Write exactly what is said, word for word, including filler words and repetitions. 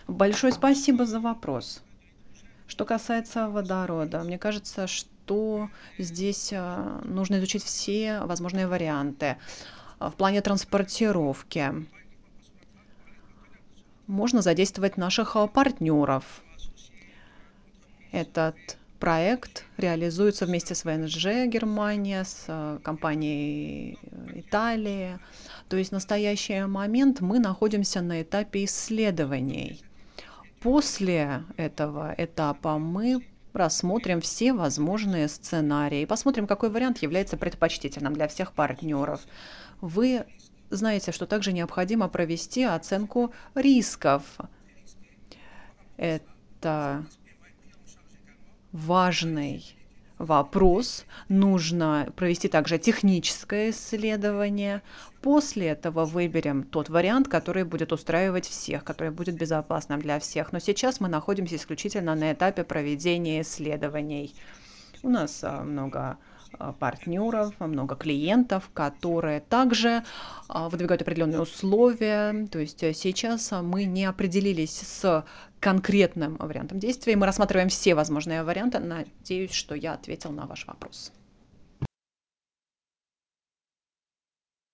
Большое спасибо за вопрос. Что касается водорода, мне кажется, что здесь а, нужно изучить все возможные варианты. А, В плане транспортировки можно задействовать наших а, партнеров. Этот проект реализуется вместе с В Н Ж Германия, с а, компанией э, Италии. То есть в настоящий момент мы находимся на этапе исследований. После этого этапа мы рассмотрим все возможные сценарии, посмотрим, какой вариант является предпочтительным для всех партнеров. Вы знаете, что также необходимо провести оценку рисков. Это важный вопрос. Нужно провести также техническое исследование. После этого выберем тот вариант, который будет устраивать всех, который будет безопасным для всех. Но сейчас мы находимся исключительно на этапе проведения исследований. У нас а, много а, партнеров, а, много клиентов, которые также а, выдвигают определенные условия. То есть а, сейчас а, мы не определились с конкретным вариантом действия. Мы рассматриваем все возможные варианты. Надеюсь, что я ответил на ваш вопрос.